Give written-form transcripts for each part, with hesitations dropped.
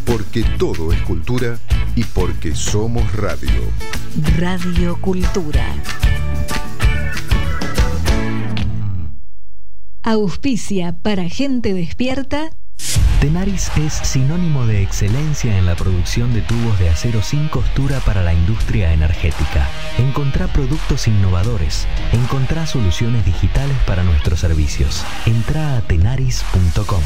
Porque todo es cultura y porque somos radio. Radio Cultura. Auspicia para gente despierta. Tenaris es sinónimo de excelencia en la producción de tubos de acero sin costura para la industria energética. Encontrá productos innovadores. Encontrá soluciones digitales para nuestros servicios. Entrá a tenaris.com.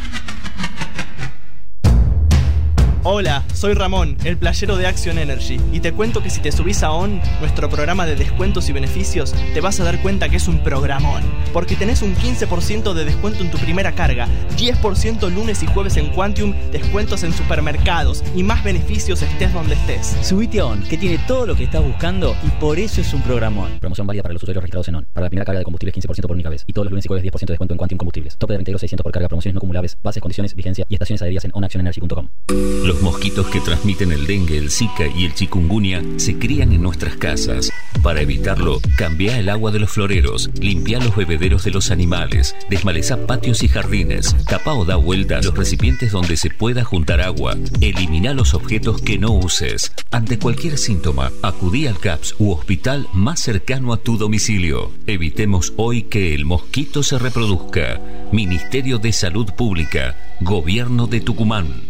Hola, soy Ramón, el playero de Action Energy, y te cuento que si te subís a ON, nuestro programa de descuentos y beneficios, te vas a dar cuenta que es un programón, porque tenés un 15% de descuento en tu primera carga, 10% lunes y jueves en Quantium, descuentos en supermercados y más beneficios estés donde estés. Subite a ON, que tiene todo lo que estás buscando y por eso es un programón. Promoción válida para los usuarios registrados en ON. Para la primera carga de combustible 15% por única vez, y todos los lunes y jueves 10% de descuento en Quantium Combustibles. Tope de 22.600 por carga, promociones no acumulables, bases, condiciones, vigencia y estaciones adheridas en onactionenergy.com. Los mosquitos que transmiten el dengue, el zika y el chikungunya se crían en nuestras casas. Para evitarlo, cambia el agua de los floreros, limpia los bebederos de los animales, desmaleza patios y jardines, tapa o da vuelta a los recipientes donde se pueda juntar agua, elimina los objetos que no uses. Ante cualquier síntoma, acudí al CAPS u hospital más cercano a tu domicilio. Evitemos hoy que el mosquito se reproduzca. Ministerio de Salud Pública, Gobierno de Tucumán.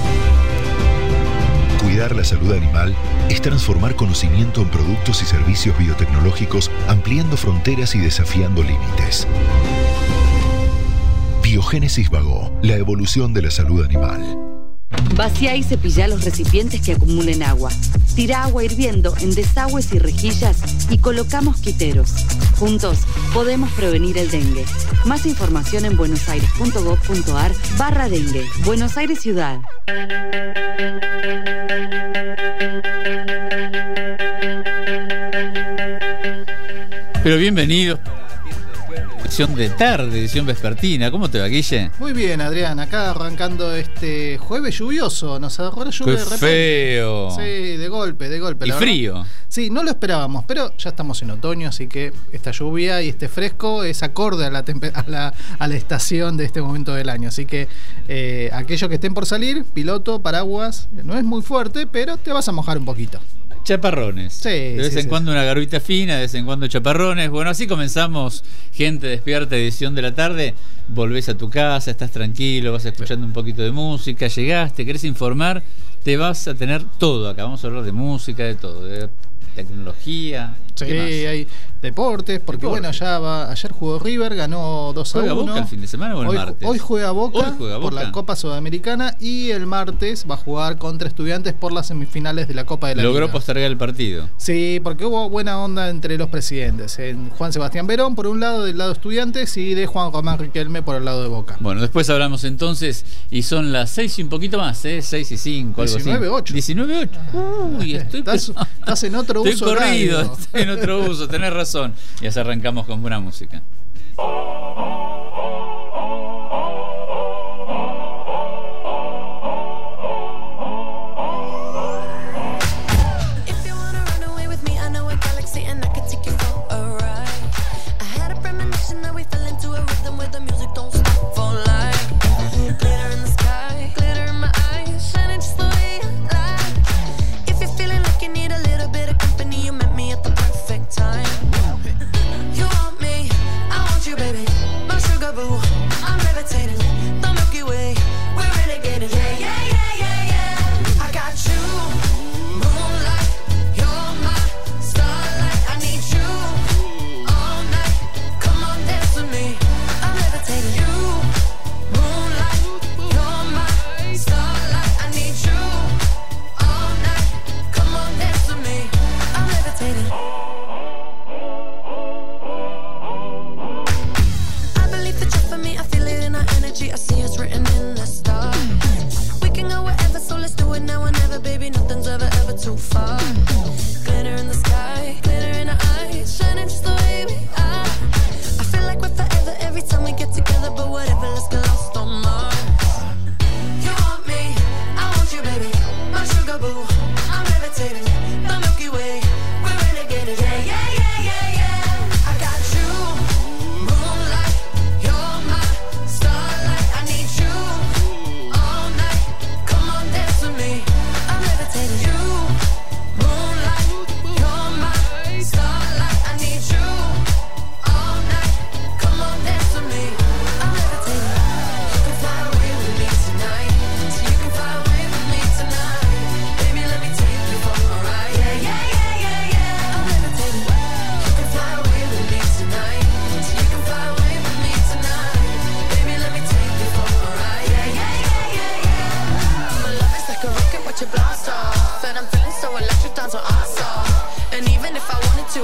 Cuidar la salud animal es transformar conocimiento en productos y servicios biotecnológicos, ampliando fronteras y desafiando límites. Biogénesis Vago, la evolución de la salud animal. Vacía y cepilla los recipientes que acumulen agua. Tira agua hirviendo en desagües y rejillas y coloca mosquiteros. Juntos podemos prevenir el dengue. Más información en buenosaires.gov.ar/dengue. Buenos Aires Ciudad. Pero bienvenidos a la edición de tarde, edición vespertina. ¿Cómo te va, Guille? Muy bien, Adrián. Acá arrancando este jueves lluvioso. Nos agarró la lluvia ¡Qué de repente. feo! Sí, de golpe. Y frío. Sí, no lo esperábamos, pero ya estamos en otoño, así que esta lluvia y este fresco es acorde a la estación de este momento del año. Así que aquellos que estén por salir, piloto, paraguas, no es muy fuerte, pero te vas a mojar un poquito. Chaparrones. Sí, de vez en cuando una garruita fina, de vez en cuando chaparrones. Bueno, así comenzamos Gente Despierta, edición de la tarde. Volvés a tu casa, estás tranquilo, vas escuchando un poquito de música, llegaste, querés informar, te vas a tener todo acá. Vamos a hablar de música, de todo, de tecnología. Sí, hay deportes, porque bueno, ayer jugó River, ganó 2-1. ¿Juega Boca el fin de semana o el martes? Hoy juega Boca por la Copa Sudamericana y el martes va a jugar contra Estudiantes por las semifinales de la Copa de la Liga. ¿Logró postergar el partido? Sí, porque hubo buena onda entre los presidentes. Juan Sebastián Verón por un lado, del lado Estudiantes, y de Juan Román Riquelme por el lado de Boca. Bueno, después hablamos entonces, y son las 6 y un poquito más, 6 y 5, algo 19:08. 19:08. Uy, estás en otro uso. Estoy corrido, estoy en otro uso, tenés razón. Y así arrancamos con buena música. Baby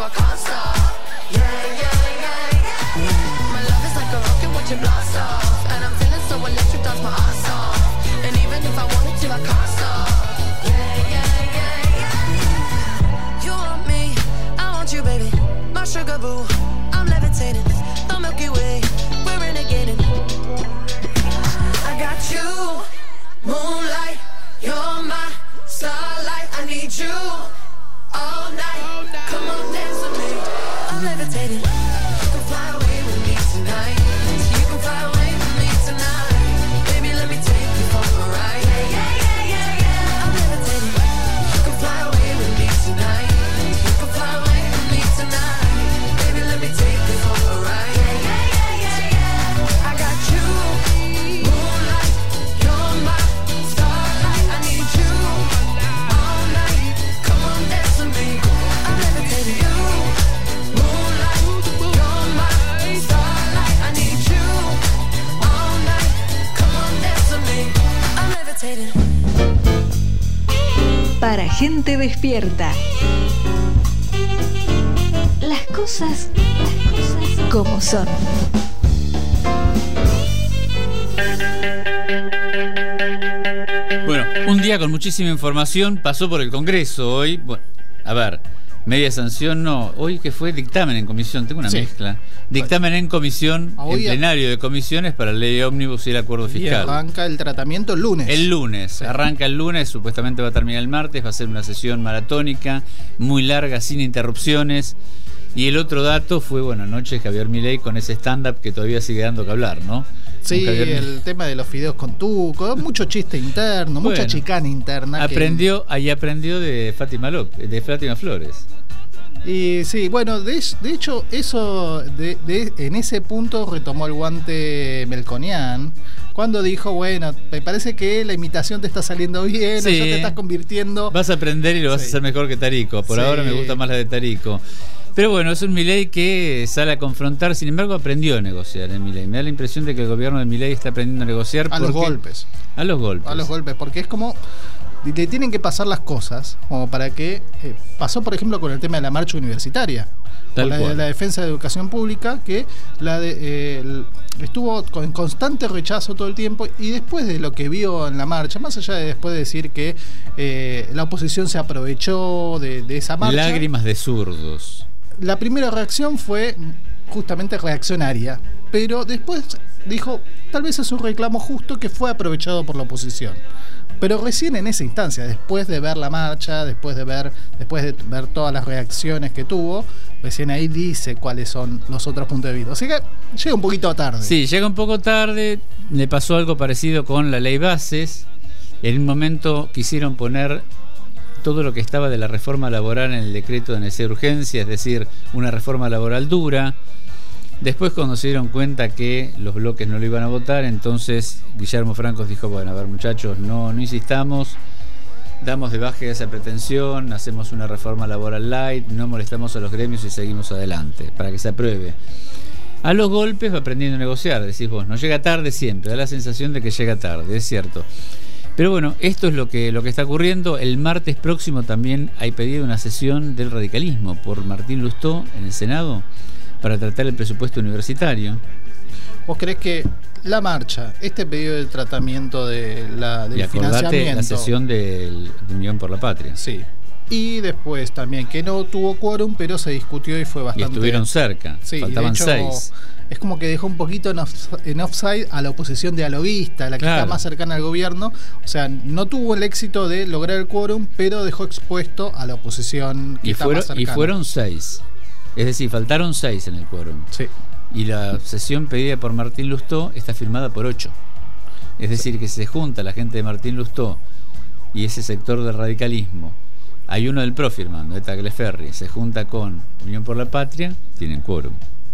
I can't stop. Yeah, yeah, yeah, yeah. My love is like a rocket watching blast off, and I'm feeling so electric, that's my ass off. And even if I wanted to, I can't stop. Yeah, yeah, yeah, yeah. You want me, I want you, baby. My sugar boo, I'm levitating. The Milky Way, we're renegading. I got you, moonlight, you're my starlight. I need you all night. Come on, dance with me. I'm levitating. You can fly away with me tonight. You can fly away with me tonight. Baby, let me take you for a ride. Yeah, yeah, yeah, yeah, yeah. I'm levitating. You can fly away with me tonight. You can fly away with me tonight. Baby, let me take you for a ride. Yeah, yeah, yeah, yeah, yeah. I got you, moonlight, you're my starlight. I need you all night. Come on, dance with me. I'm levitating. You, moonlight, you're my starlight. I need you all night. Come on, dance with me. I'm levitating. Para gente despierta. Las cosas como son. Bueno, un día con muchísima información pasó por el Congreso hoy. Bueno, a ver, media sanción no. Hoy que fue dictamen en comisión, tengo una mezcla. Dictamen en comisión, en plenario de comisiones para la ley ómnibus y el acuerdo fiscal. Y arranca el tratamiento el lunes. El lunes, sí. Arranca el lunes, supuestamente va a terminar el martes, va a ser una sesión maratónica, muy larga, sin interrupciones. Y el otro dato fue, bueno, anoche Javier Milei con ese stand-up que todavía sigue dando que hablar, ¿no? Sí, el tema de los fideos con tuco, mucho chiste interno, bueno, mucha chicana interna. Aprendió de Fátima López, de Fátima Flores. Y sí, bueno, de hecho, eso en ese punto retomó el guante Melconian, cuando dijo, bueno, me parece que la imitación te está saliendo bien, sí, ya te estás convirtiendo. Vas a aprender y lo vas a hacer mejor que Tarico. Por ahora me gusta más la de Tarico. Pero bueno, es un Milei que sale a confrontar, sin embargo aprendió a negociar en Milei. Me da la impresión de que el gobierno de Milei está aprendiendo a negociar. A los golpes. A los golpes. A los golpes, porque es como... Le tienen que pasar las cosas, como para que... pasó, por ejemplo, con el tema de la marcha universitaria. Con la defensa de educación pública, que estuvo en constante rechazo todo el tiempo, y después de lo que vio en la marcha, más allá de después de decir que la oposición se aprovechó de esa marcha... Lágrimas de zurdos. La primera reacción fue justamente reaccionaria, pero después dijo, tal vez es un reclamo justo que fue aprovechado por la oposición. Pero recién en esa instancia, después de ver la marcha, después de ver todas las reacciones que tuvo, recién ahí dice cuáles son los otros puntos de vista. Así que llega un poquito tarde. Sí, llega un poco tarde. Le pasó algo parecido con la ley bases. En un momento quisieron poner todo lo que estaba de la reforma laboral en el decreto de necesidad de urgencia, es decir, una reforma laboral dura. Después, cuando se dieron cuenta que los bloques no lo iban a votar, entonces Guillermo Francos dijo, bueno, a ver muchachos, no insistamos, damos de baja esa pretensión, hacemos una reforma laboral light, no molestamos a los gremios y seguimos adelante, para que se apruebe. A los golpes va aprendiendo a negociar, decís vos, no llega tarde siempre, da la sensación de que llega tarde, es cierto. Pero bueno, esto es lo que está ocurriendo. El martes próximo también hay pedido una sesión del radicalismo por Martín Lustó en el Senado para tratar el presupuesto universitario. ¿Vos creés que la marcha, este pedido de tratamiento del financiamiento... la sesión de Unión por la Patria. Sí. Y después también que no tuvo quórum, pero se discutió y fue bastante... Y estuvieron cerca, sí, faltaban de hecho, 6. Es como que dejó un poquito en offside a la oposición dialoguista, la que está más cercana al gobierno. O sea, no tuvo el éxito de lograr el quórum, pero dejó expuesto a la oposición que está más cercana. Y fueron 6. Es decir, faltaron 6 en el quórum. Sí. Y la sesión pedida por Martín Lustó está firmada por 8. Es decir, que se junta la gente de Martín Lustó y ese sector del radicalismo. Hay uno del PRO firmando, Tagliaferri, se junta con Unión por la Patria, tienen quórum.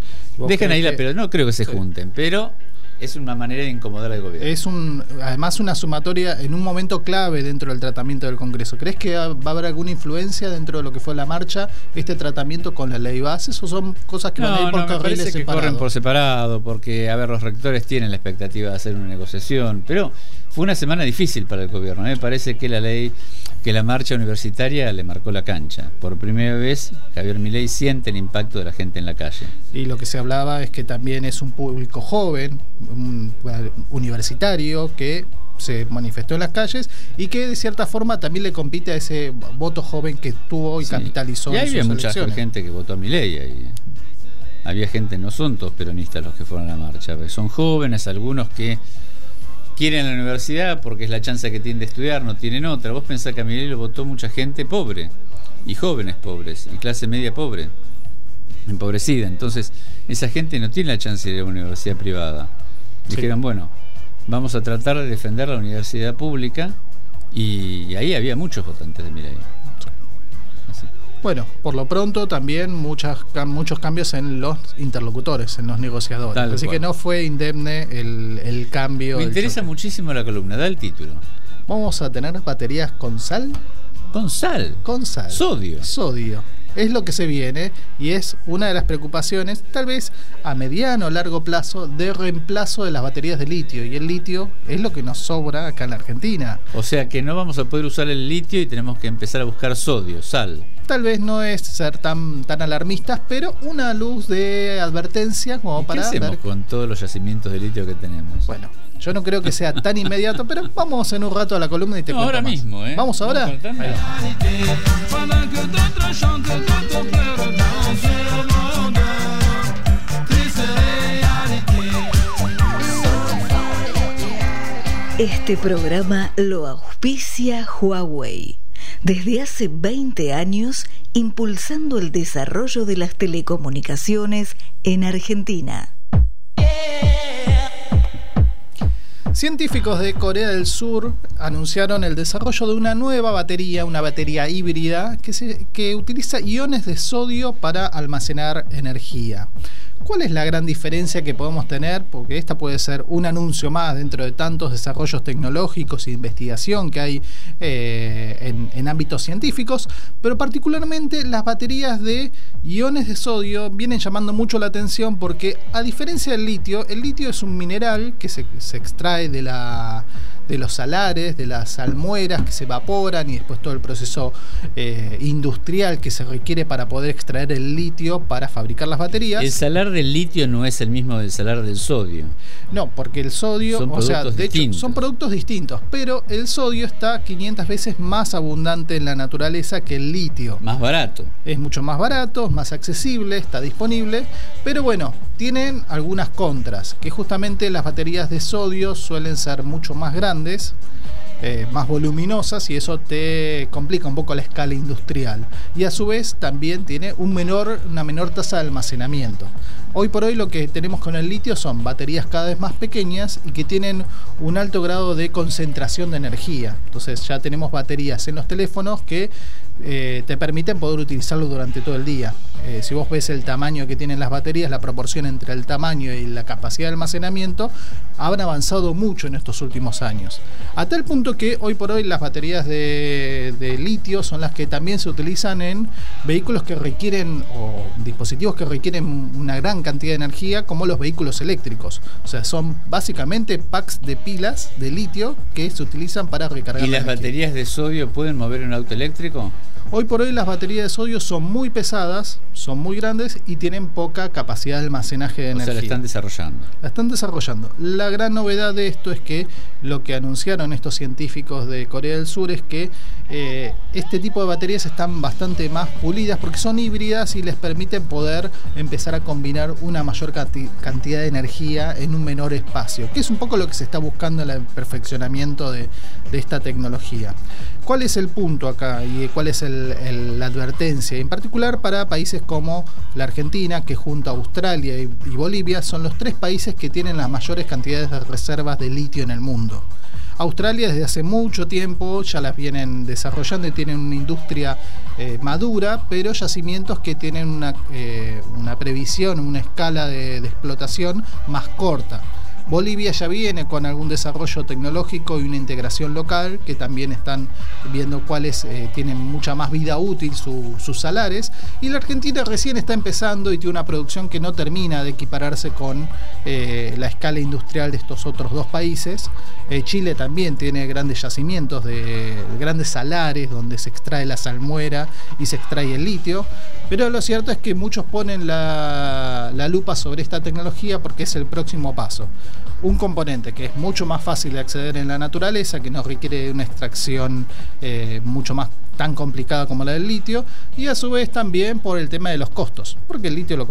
Dejan ahí la pelota, no creo que se junten, pero es una manera de incomodar al gobierno. Es además una sumatoria en un momento clave dentro del tratamiento del Congreso. ¿Crees que va a haber alguna influencia dentro de lo que fue la marcha, este tratamiento con la ley bases, o son cosas que van a ir por carriles separados? Que corren por separado, porque a ver, los rectores tienen la expectativa de hacer una negociación, pero fue una semana difícil para el gobierno. Me parece que la ley, que la marcha universitaria le marcó la cancha. Por primera vez, Javier Milei siente el impacto de la gente en la calle. Y lo que se hablaba es que también es un público joven, universitario, que se manifestó en las calles y que de cierta forma también le compite a ese voto joven que tuvo y capitalizó. Y en había sus mucha elecciones. gente que votó a Milei ahí. Había gente, no son todos peronistas los que fueron a la marcha, son jóvenes, algunos que quieren la universidad porque es la chance que tienen de estudiar, no tienen otra. Vos pensás que a Milei lo votó mucha gente pobre, y jóvenes pobres, y clase media pobre, empobrecida. Entonces, esa gente no tiene la chance de ir a una universidad privada. Dijeron, bueno, vamos a tratar de defender la universidad pública, y ahí había muchos votantes de Milei. Así. Bueno, por lo pronto también muchos cambios en los interlocutores, en los negociadores. Tal Así cual. que no fue indemne el cambio. Me interesa muchísimo la columna, da el título. Vamos a tener baterías con sal. ¿Con sal? Con sal. Sodio. Sodio. Es lo que se viene y es una de las preocupaciones, tal vez a mediano o largo plazo, de reemplazo de las baterías de litio. Y el litio es lo que nos sobra acá en la Argentina. O sea que no vamos a poder usar el litio y tenemos que empezar a buscar sodio, sal. Tal vez no es ser tan alarmistas, pero una luz de advertencia como ¿Y para qué hacemos ver. con todos los yacimientos de litio que tenemos? Bueno, yo no creo que sea tan inmediato, pero vamos en un rato a la columna y te cuento ahora más. mismo, ¿eh? ¿Vamos ahora? Vamos con Ahí va. Este programa lo auspicia Huawei. Desde hace 20 años, impulsando el desarrollo de las telecomunicaciones en Argentina. Científicos de Corea del Sur anunciaron el desarrollo de una nueva batería, una batería híbrida que utiliza iones de sodio para almacenar energía. ¿Cuál es la gran diferencia que podemos tener? Porque esta puede ser un anuncio más dentro de tantos desarrollos tecnológicos e investigación que hay en ámbitos científicos, pero particularmente las baterías de iones de sodio vienen llamando mucho la atención porque, a diferencia del litio, el litio es un mineral que se extrae de los salares, de las salmueras que se evaporan y después todo el proceso industrial que se requiere para poder extraer el litio para fabricar las baterías. El salar del litio no es el mismo del salar del sodio. No, porque el sodio, Son o sea, productos de hecho, distintos. son productos distintos, pero el sodio está 500 veces más abundante en la naturaleza que el litio. Más barato. Es mucho más barato, es más accesible, está disponible, pero bueno, tienen algunas contras, que justamente las baterías de sodio suelen ser mucho más grandes, más voluminosas, y eso te complica un poco la escala industrial. Y a su vez también tiene una menor tasa de almacenamiento. Hoy por hoy lo que tenemos con el litio son baterías cada vez más pequeñas y que tienen un alto grado de concentración de energía. Entonces ya tenemos baterías en los teléfonos que te permiten poder utilizarlo durante todo el día. Si vos ves el tamaño que tienen las baterías, la proporción entre el tamaño y la capacidad de almacenamiento, han avanzado mucho en estos últimos años. A tal punto que hoy por hoy las baterías de litio son las que también se utilizan en vehículos que requieren, o dispositivos que requieren una gran cantidad de energía, como los vehículos eléctricos. O sea, son básicamente packs de pilas de litio que se utilizan para recargar. ¿Y las energía. baterías de sodio pueden mover un auto eléctrico? Hoy por hoy las baterías de sodio son muy pesadas, son muy grandes y tienen poca capacidad de almacenaje de energía. O sea, la están desarrollando. La están desarrollando. La gran novedad de esto es que lo que anunciaron estos científicos de Corea del Sur es que este tipo de baterías están bastante más pulidas porque son híbridas y les permiten poder empezar a combinar una mayor cantidad de energía en un menor espacio, que es un poco lo que se está buscando en el perfeccionamiento de esta tecnología. ¿Cuál es el punto acá y cuál es la advertencia? En particular para países como la Argentina, que junto a Australia y Bolivia son los 3 países que tienen las mayores cantidades de reservas de litio en el mundo. Australia desde hace mucho tiempo ya las vienen desarrollando y tienen una industria madura, pero yacimientos que tienen una previsión, una escala de explotación más corta. Bolivia ya viene con algún desarrollo tecnológico y una integración local, que también están viendo cuáles tienen mucha más vida útil sus salares, y la Argentina recién está empezando y tiene una producción que no termina de equipararse con la escala industrial de estos otros dos países. Chile también tiene grandes yacimientos de grandes salares donde se extrae la salmuera y se extrae el litio, pero lo cierto es que muchos ponen la lupa sobre esta tecnología porque es el próximo paso. Un componente que es mucho más fácil de acceder en la naturaleza, que no requiere una extracción mucho más tan complicada como la del litio, y a su vez también por el tema de los costos, porque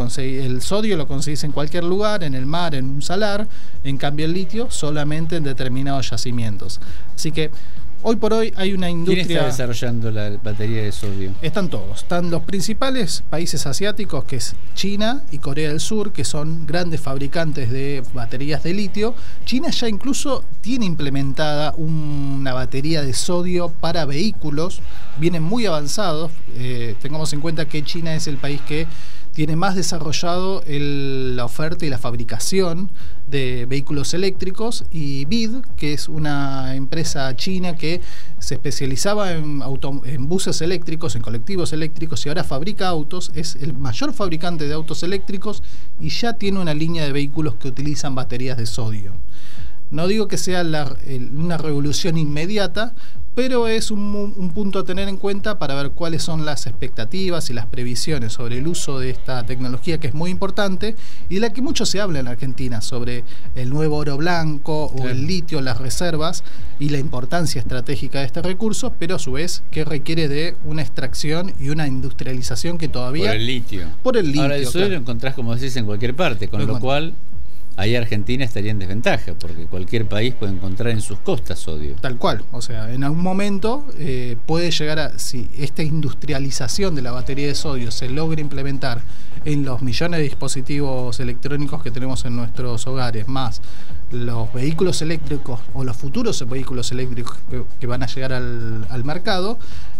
el sodio lo conseguís en cualquier lugar, en el mar, en un salar, en cambio el litio solamente en determinados yacimientos. Así que hoy por hoy hay una industria... ¿Quién está desarrollando la batería de sodio? Están todos. Están los principales países asiáticos, que es China y Corea del Sur, que son grandes fabricantes de baterías de litio. China ya incluso tiene implementada una batería de sodio para vehículos. Vienen muy avanzados. Tengamos en cuenta que China es el país que tiene más desarrollado la oferta y la fabricación de vehículos eléctricos, y BID, que es una empresa china que se especializaba en buses eléctricos, en colectivos eléctricos, y ahora fabrica autos, es el mayor fabricante de autos eléctricos y ya tiene una línea de vehículos que utilizan baterías de sodio. No digo que sea una revolución inmediata, pero es un punto a tener en cuenta para ver cuáles son las expectativas y las previsiones sobre el uso de esta tecnología, que es muy importante y de la que mucho se habla en Argentina, sobre el nuevo oro blanco o el litio, las reservas y la importancia estratégica de este recurso, pero a su vez que requiere de una extracción y una industrialización que todavía... Por el litio. Ahora el sodio lo encontrás, como decís, en cualquier parte, con lo cual... Ahí Argentina estaría en desventaja, porque cualquier país puede encontrar en sus costas sodio. Tal cual, o sea, en algún momento puede llegar a, si esta industrialización de la batería de sodio se logra implementar en los millones de dispositivos electrónicos que tenemos en nuestros hogares, más los vehículos eléctricos o los futuros vehículos eléctricos que van a llegar al mercado,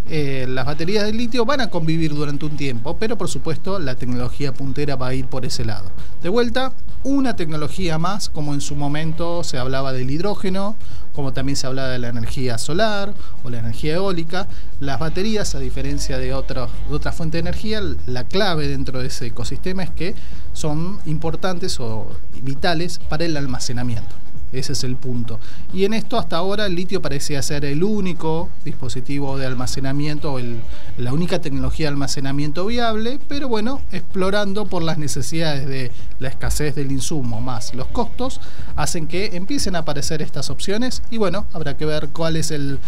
las baterías de litio van a convivir durante un tiempo, pero por supuesto la tecnología puntera va a ir por ese lado. De vuelta, una tecnología más, como en su momento se hablaba del hidrógeno, como también se hablaba de la energía solar o la energía eólica. Las baterías, a diferencia de otra fuente de energía, la clave dentro de ese ecosistema es que son importantes o vitales para el almacenamiento. Ese es el punto. Y en esto hasta ahora el litio parecía ser el único dispositivo de almacenamiento, la única tecnología de almacenamiento viable, pero bueno, explorando por las necesidades de la escasez del insumo más los costos, hacen que empiecen a aparecer estas opciones y bueno, habrá que ver cuál es el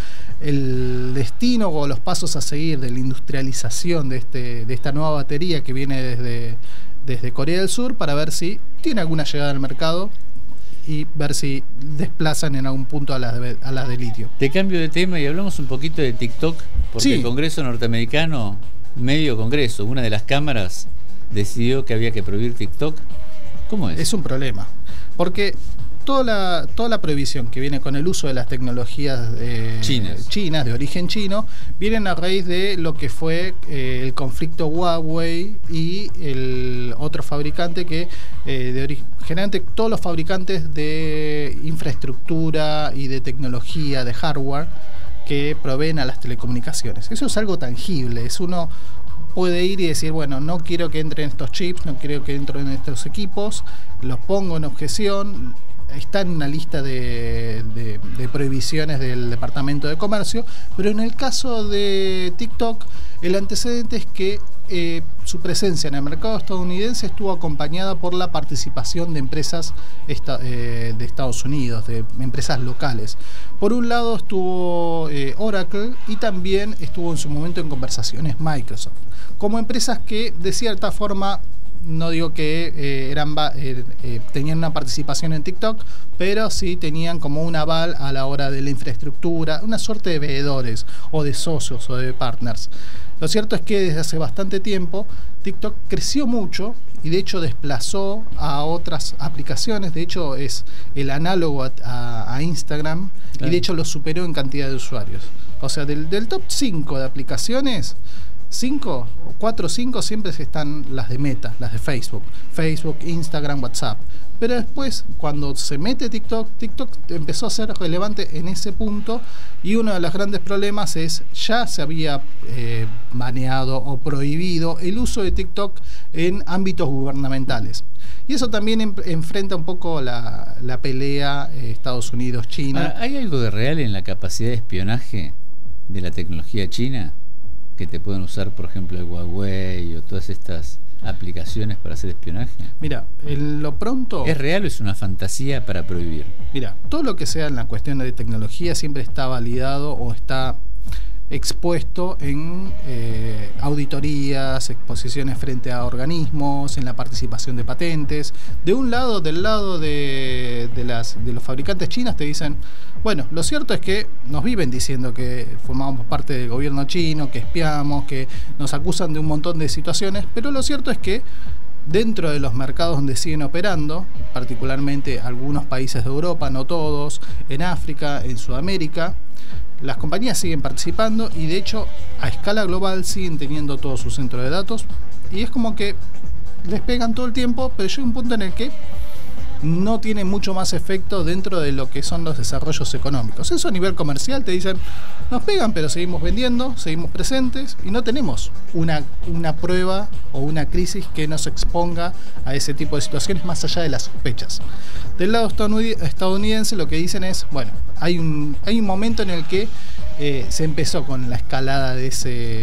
destino o los pasos a seguir de la industrialización de esta nueva batería que viene desde Corea del Sur, para ver si tiene alguna llegada al mercado y ver si desplazan en algún punto a las de litio. Te cambio de tema y hablamos un poquito de TikTok, porque el Congreso norteamericano, medio Congreso, una de las cámaras decidió que había que prohibir TikTok. ¿Cómo es? Es un problema, porque toda la prohibición que viene con el uso de las tecnologías chinas de origen chino vienen a raíz de lo que fue el conflicto Huawei y el otro fabricante que generalmente todos los fabricantes de infraestructura y de tecnología, de hardware que proveen a las telecomunicaciones. Eso es algo tangible, uno puede ir y decir, bueno, no quiero que entren estos chips, no quiero que entren estos equipos, los pongo en objeción. Está en una lista de prohibiciones del Departamento de Comercio, pero en el caso de TikTok, el antecedente es que su presencia en el mercado estadounidense estuvo acompañada por la participación de empresas de Estados Unidos, de empresas locales. Por un lado estuvo Oracle y también estuvo en su momento en conversaciones Microsoft, como empresas que de cierta forma, no digo que tenían una participación en TikTok, pero sí tenían como un aval a la hora de la infraestructura, una suerte de veedores o de socios o de partners. Lo cierto es que desde hace bastante tiempo TikTok creció mucho y de hecho desplazó a otras aplicaciones. De hecho es el análogo a Instagram, y de hecho lo superó en cantidad de usuarios. O sea, del top 5 de aplicaciones, 4 o 5 siempre están las de Meta, las de Facebook, Instagram, WhatsApp. Pero después, cuando se mete TikTok empezó a ser relevante en ese punto, y uno de los grandes problemas es, ya se había baneado o prohibido el uso de TikTok en ámbitos gubernamentales. Y eso también enfrenta un poco la pelea Estados Unidos-China. Ahora, ¿hay algo de real en la capacidad de espionaje de la tecnología china? Que te pueden usar, por ejemplo, el Huawei o todas estas aplicaciones para hacer espionaje. Mira, en lo pronto... ¿Es real o es una fantasía para prohibir? Mira, todo lo que sea en la cuestión de tecnología siempre está validado o está expuesto en auditorías, exposiciones frente a organismos, en la participación de patentes. De un lado, del lado de los fabricantes chinos, te dicen, bueno, lo cierto es que nos viven diciendo que formamos parte del gobierno chino, que espiamos, que nos acusan de un montón de situaciones, pero lo cierto es que dentro de los mercados donde siguen operando, particularmente algunos países de Europa, no todos, en África, en Sudamérica, las compañías siguen participando y de hecho a escala global siguen teniendo todo su centro de datos, y es como que les pegan todo el tiempo, pero llega un punto en el que no tiene mucho más efecto dentro de lo que son los desarrollos económicos. Eso a nivel comercial te dicen, nos pegan, pero seguimos vendiendo, seguimos presentes y no tenemos una prueba o una crisis que nos exponga a ese tipo de situaciones más allá de las sospechas. Del lado estadounidense lo que dicen es, bueno, hay un momento en el que se empezó con la escalada de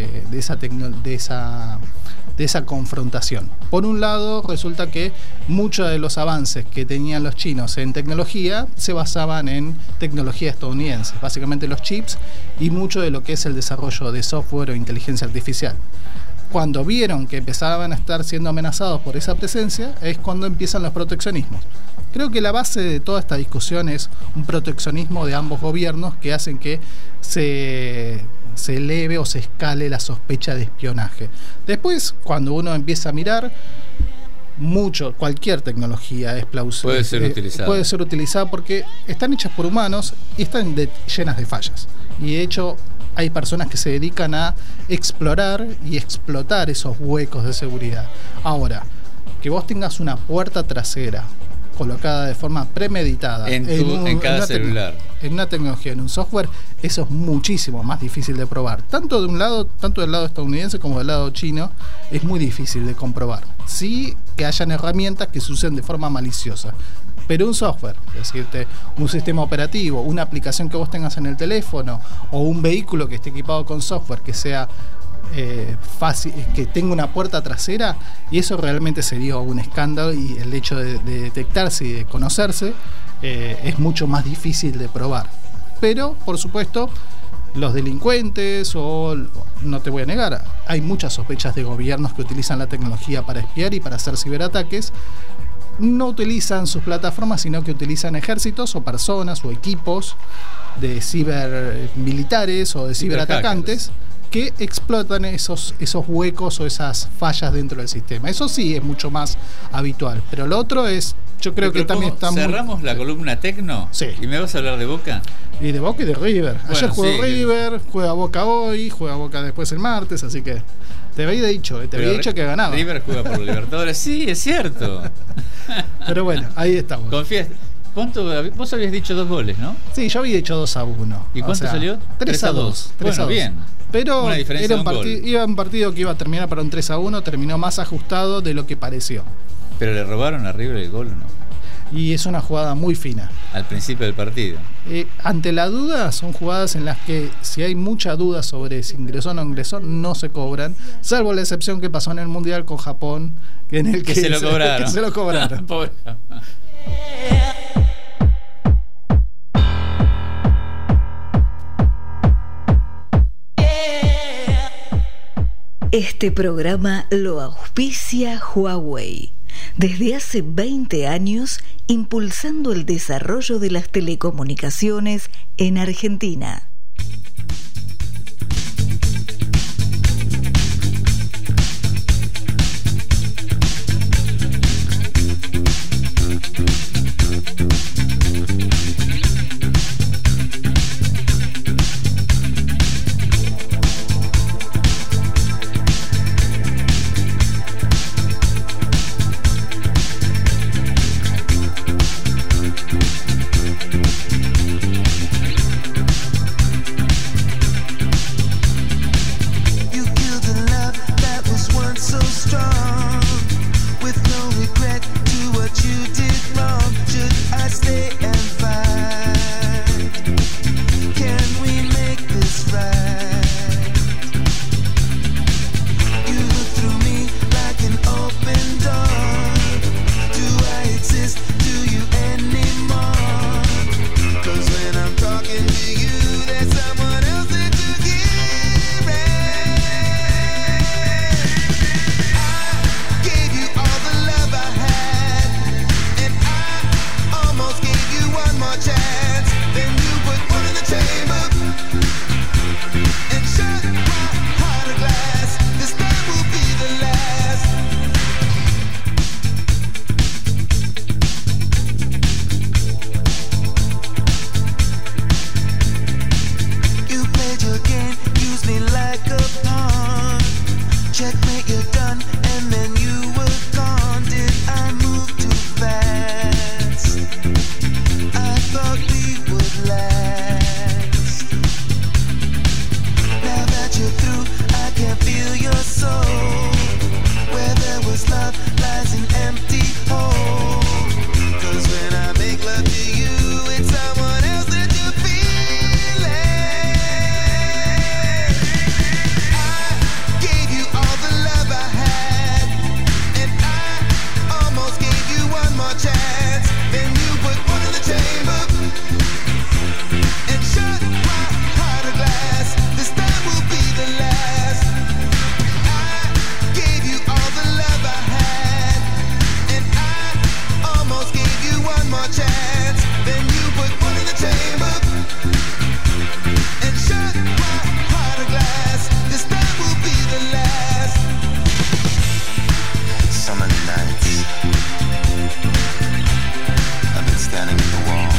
esa confrontación. Por un lado, resulta que muchos de los avances que tenían los chinos en tecnología se basaban en tecnología estadounidense, básicamente los chips y mucho de lo que es el desarrollo de software o inteligencia artificial. Cuando vieron que empezaban a estar siendo amenazados por esa presencia, es cuando empiezan los proteccionismos. Creo que la base de toda esta discusión es un proteccionismo de ambos gobiernos que hacen que se eleve o se escale la sospecha de espionaje. Después, cuando uno empieza a mirar, cualquier tecnología es plausible. Puede ser utilizada porque están hechas por humanos y están llenas de fallas. Y de hecho, hay personas que se dedican a explorar y explotar esos huecos de seguridad. Ahora, que vos tengas una puerta trasera colocada de forma premeditada en cada celular, en una tecnología, en un software, eso es muchísimo más difícil de probar. Tanto del lado estadounidense como del lado chino es muy difícil de comprobar. Sí que hayan herramientas que se usen de forma maliciosa, pero un software, es decir, un sistema operativo, una aplicación que vos tengas en el teléfono o un vehículo que esté equipado con software que sea fácil, que tenga una puerta trasera, y eso realmente sería un escándalo, y el hecho de detectarse y de conocerse es mucho más difícil de probar. Pero, por supuesto, los delincuentes, o no te voy a negar, hay muchas sospechas de gobiernos que utilizan la tecnología para espiar y para hacer ciberataques. No utilizan sus plataformas, sino que utilizan ejércitos o personas o equipos de cibermilitares o de ciberatacantes que explotan esos huecos o esas fallas dentro del sistema. Eso sí es mucho más habitual, pero lo otro es, yo creo que también está muy... ¿Cerramos la columna Tecno? Sí. ¿Y me vas a hablar de Boca? Y de Boca y de River. Bueno, ayer jugó River, juega Boca hoy, juega Boca después el martes, así que te había dicho que ganaba. River juega por los Libertadores, sí, es cierto. Pero bueno, ahí estamos. Confías. Vos habías dicho 2 goles, ¿no? Sí, yo había dicho 2-1. ¿Y cuánto salió? 3-2. Bueno, bien. Pero era un partido que iba a terminar para un 3-1, terminó más ajustado de lo que pareció. ¿Pero le robaron a River el gol o no? Y es una jugada muy fina. Al principio del partido. Ante la duda, son jugadas en las que si hay mucha duda sobre si ingresó o no ingresó, no se cobran, salvo la excepción que pasó en el Mundial con Japón, en el que se lo cobraron. Que se lo cobraron. Este programa lo auspicia Huawei. Desde hace 20 años, impulsando el desarrollo de las telecomunicaciones en Argentina. soul. Where there was love lies an empty hole. 'Cause when I make love to you, it's someone else that you're feeling. I gave you all the love I had, and I almost gave you one more chance. Then you put one in the chamber and shut my heart of glass. This time will be the last. I gave you all the love I had, and I almost gave you one more chance. Then you put one in the chamber and shut my heart of glass. This time will be the last. Summer nights, I've been standing at the wall,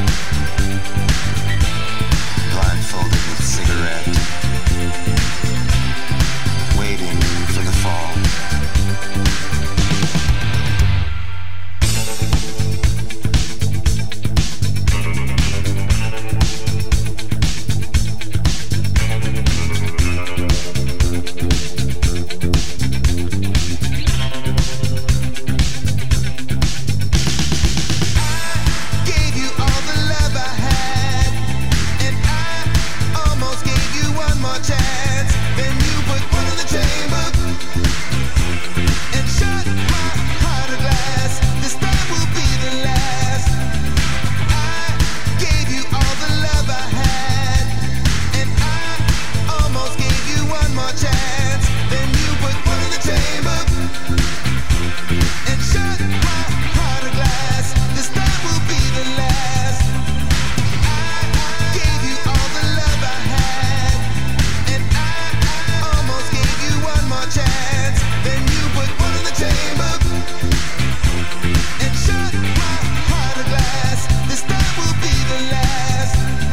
blindfolded with a cigarette, waiting for the fall. Gave you all the love I had, and I almost gave you one more chance. Then you put one in the chamber and shut my heart of glass. This time will be the last. I gave you all the love I had, and I almost gave you one more chance. Then you put one in the chamber and shut my heart of glass. This time will be the last. I gave you all the love I had, and I almost gave you one more chance. Then you put one in the chamber and shut my heart of glass. This time will be the last.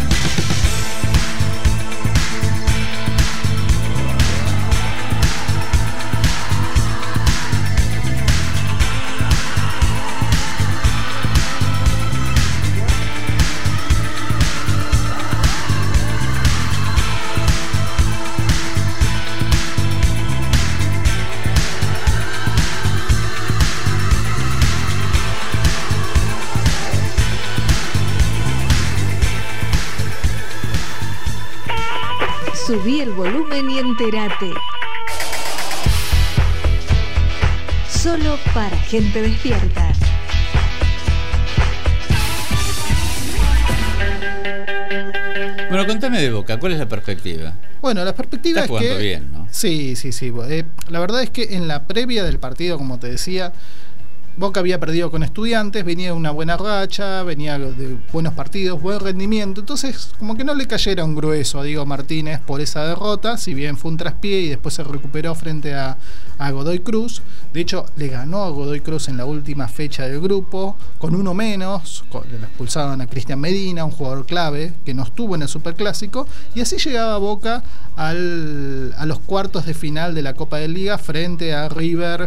Subí el volumen y entérate. Solo para gente despierta. Bueno, contame de Boca, ¿cuál es la perspectiva? Bueno, la perspectiva Está es jugando que... bien, ¿no? Sí. La verdad es que en la previa del partido, como te decía, Boca había perdido con Estudiantes, venía de una buena racha, venía de buenos partidos, buen rendimiento. Entonces, como que no le cayera un grueso a Diego Martínez por esa derrota, si bien fue un traspié y después se recuperó frente a Godoy Cruz. De hecho, le ganó a Godoy Cruz en la última fecha del grupo, con uno menos, le expulsaban a Cristian Medina, un jugador clave que no estuvo en el Superclásico, y así llegaba Boca a los cuartos de final de la Copa de Liga frente a River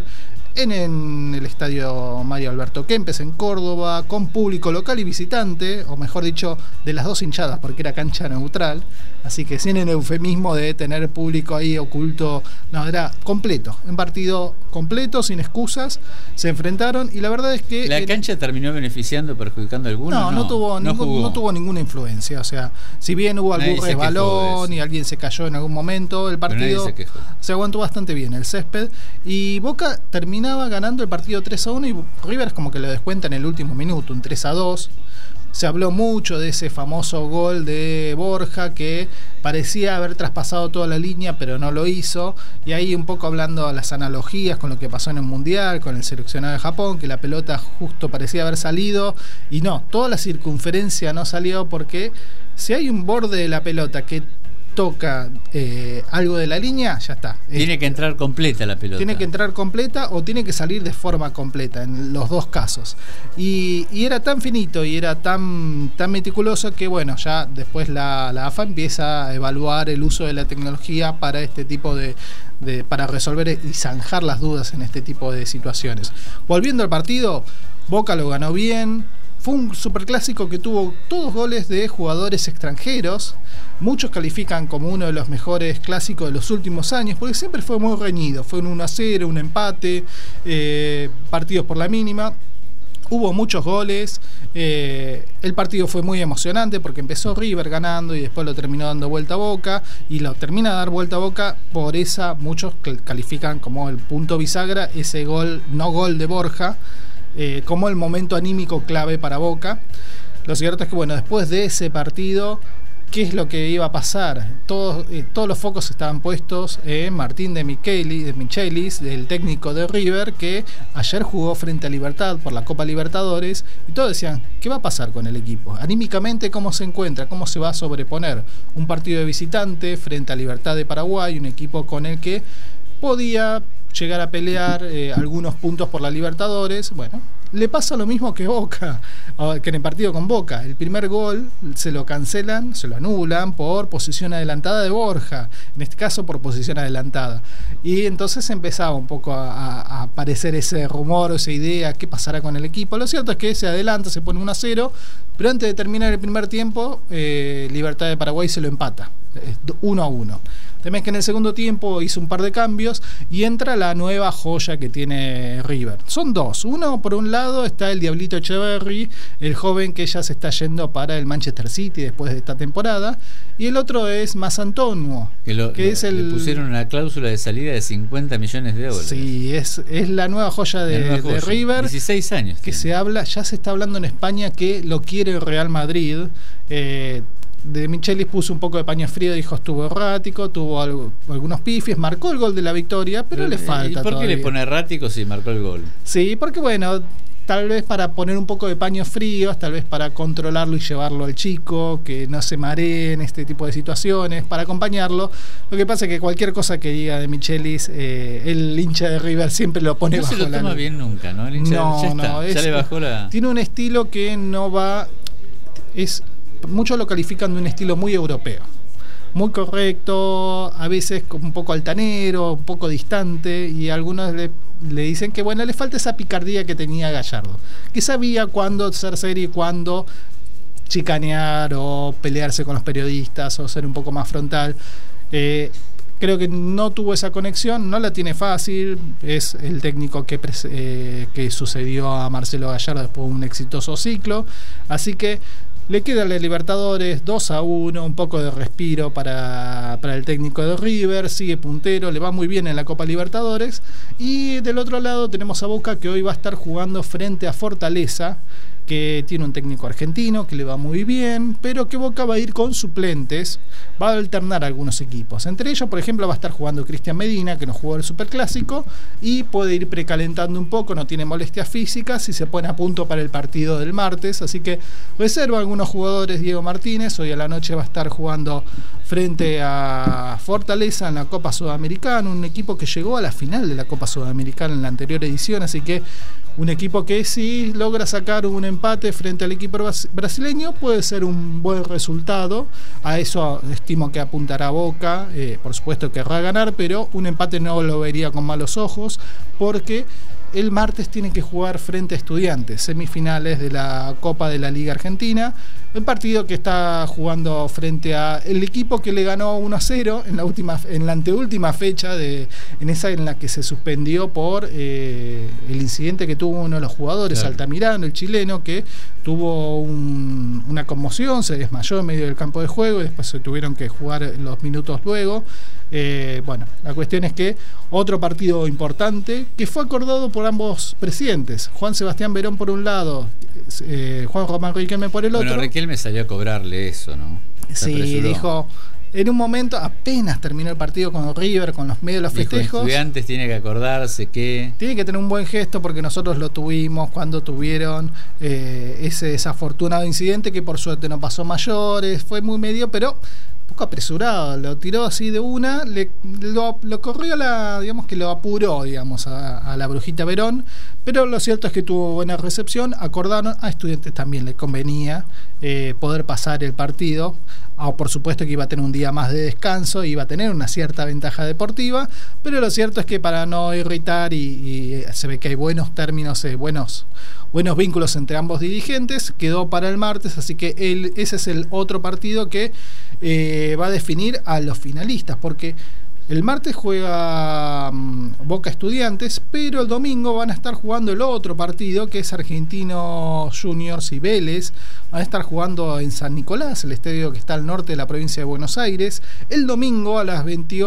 en el estadio Mario Alberto Kempes en Córdoba, con público local y visitante, o mejor dicho, de las dos hinchadas, porque era cancha neutral, así que sin el eufemismo de tener público ahí oculto. No, era completo, un partido completo, sin excusas, se enfrentaron, y la verdad es que... ¿La cancha terminó beneficiando, perjudicando a alguno? No tuvo ninguna influencia, o sea, si bien hubo algún resbalón y alguien se cayó en algún momento, el partido se aguantó bastante bien, el césped, y Boca terminaba ganando el partido 3-1 y River como que lo descuenta en el último minuto, un 3-2. Se habló mucho de ese famoso gol de Borja que parecía haber traspasado toda la línea pero no lo hizo, y ahí un poco hablando de las analogías con lo que pasó en el Mundial, con el seleccionado de Japón, que la pelota justo parecía haber salido y no, toda la circunferencia no salió, porque si hay un borde de la pelota que toca algo de la línea, ya está. Tiene que entrar completa la pelota. Tiene que entrar completa o tiene que salir de forma completa, en los dos casos. Y era tan finito y era tan meticuloso que, bueno, ya después la AFA empieza a evaluar el uso de la tecnología para este tipo para resolver y zanjar las dudas en este tipo de situaciones. Volviendo al partido, Boca lo ganó bien. fue un superclásico que tuvo todos goles de jugadores extranjeros. Muchos califican como uno de los mejores clásicos de los últimos años, porque siempre fue muy reñido. Fue un 1-0, un empate, partidos por la mínima. Hubo muchos goles, el partido fue muy emocionante porque empezó River ganando y después lo terminó dando vuelta a Boca, y lo termina de dar vuelta a Boca. Por esa muchos califican como el punto bisagra ese gol, no gol de Borja, como el momento anímico clave para Boca. Lo cierto es que bueno, después de ese partido, ¿qué es lo que iba a pasar? Todos los focos estaban puestos en Martín de Michelis, del técnico de River, que ayer jugó frente a Libertad por la Copa Libertadores, y todos decían, ¿qué va a pasar con el equipo? Anímicamente, ¿cómo se encuentra? ¿Cómo se va a sobreponer? Un partido de visitante frente a Libertad de Paraguay, un equipo con el que podía llegar a pelear algunos puntos por la Libertadores. Bueno, le pasa lo mismo que Boca, que en el partido con Boca. El primer gol se lo cancelan, se lo anulan por posición adelantada de Borja, en este caso por posición adelantada. Y entonces empezaba un poco a aparecer ese rumor, esa idea, ¿qué pasará con el equipo? Lo cierto es que se adelanta, se pone 1-0, pero antes de terminar el primer tiempo, Libertad de Paraguay se lo empata, 1-1. También es que en el segundo tiempo hizo un par de cambios y entra la nueva joya que tiene River. Son dos. Uno, por un lado, está el Diablito Echeverri, el joven que ya se está yendo para el Manchester City después de esta temporada. Y el otro es Mazantonio, le pusieron una cláusula de salida de 50 millones de dólares. Sí, es la nueva joya de River. 16 años. Que ya se está hablando en España que lo quiere el Real Madrid. De Michelis puso un poco de paño frío, dijo estuvo errático, tuvo algunos pifies, marcó el gol de la victoria, pero le falta. ¿Y por qué todavía le pone errático si marcó el gol? Sí, porque bueno, tal vez para poner un poco de paños fríos, tal vez para controlarlo y llevarlo al chico, que no se maree en este tipo de situaciones, para acompañarlo. Lo que pasa es que cualquier cosa que diga de Michelis, el hincha de River siempre lo pone bajo la lupa. No se lo toma bien nunca, ¿no? El hincha ya le bajó la... Tiene un estilo que no va... Muchos lo califican de un estilo muy europeo, muy correcto, a veces un poco altanero, un poco distante, y algunos le dicen que bueno, le falta esa picardía que tenía Gallardo, que sabía cuándo ser serio y cuándo chicanear o pelearse con los periodistas o ser un poco más frontal. Creo que no tuvo esa conexión, no la tiene fácil. Es el técnico que sucedió a Marcelo Gallardo después de un exitoso ciclo, así que le queda la Libertadores 2-1, un poco de respiro para el técnico de River, sigue puntero, le va muy bien en la Copa Libertadores. Y del otro lado tenemos a Boca, que hoy va a estar jugando frente a Fortaleza, que tiene un técnico argentino que le va muy bien, pero que Boca va a ir con suplentes, va a alternar algunos equipos. Entre ellos, por ejemplo, va a estar jugando Cristian Medina, que no jugó el Superclásico, y puede ir precalentando un poco, no tiene molestias físicas y se pone a punto para el partido del martes. Así que reserva algunos jugadores. Diego Martínez hoy a la noche va a estar jugando frente a Fortaleza en la Copa Sudamericana, un equipo que llegó a la final de la Copa Sudamericana en la anterior edición, así que un equipo que si logra sacar un empate frente al equipo brasileño puede ser un buen resultado. A eso estimo que apuntará Boca, por supuesto querrá ganar, pero un empate no lo vería con malos ojos, porque el martes tiene que jugar frente a Estudiantes, semifinales de la Copa de la Liga Argentina. El partido que está jugando frente a el equipo que le ganó 1-0 en la anteúltima fecha, en la que se suspendió por el incidente que tuvo uno de los jugadores, claro. Altamirano, el chileno, que tuvo una conmoción, se desmayó en medio del campo de juego y después se tuvieron que jugar los minutos luego. Bueno, la cuestión es que otro partido importante que fue acordado por ambos presidentes, Juan Sebastián Verón por un lado, Juan Román Riquelme por el otro. Bueno, Riquelme salió a cobrarle eso, ¿no? Sí, dijo, en un momento apenas terminó el partido con River, con los medios de los festejos, Estudiantes tiene que acordarse que tiene que tener un buen gesto, porque nosotros lo tuvimos cuando tuvieron ese desafortunado incidente, que por suerte no pasó mayores, fue muy medio, pero poco apresurado, lo tiró así de una, lo corrió digamos que lo apuró, digamos, a la Brujita Verón, pero lo cierto es que tuvo buena recepción. Acordaron, a Estudiantes también le convenía poder pasar el partido. Por supuesto que iba a tener un día más de descanso, iba a tener una cierta ventaja deportiva, pero lo cierto es que para no irritar y se ve que hay buenos términos, buenos vínculos entre ambos dirigentes, quedó para el martes, así que ese es el otro partido que va a definir a los finalistas, porque el martes juega Boca Estudiantes, pero el domingo van a estar jugando el otro partido, que es Argentinos Juniors y Vélez. Van a estar jugando en San Nicolás, el estadio que está al norte de la provincia de Buenos Aires, el domingo a las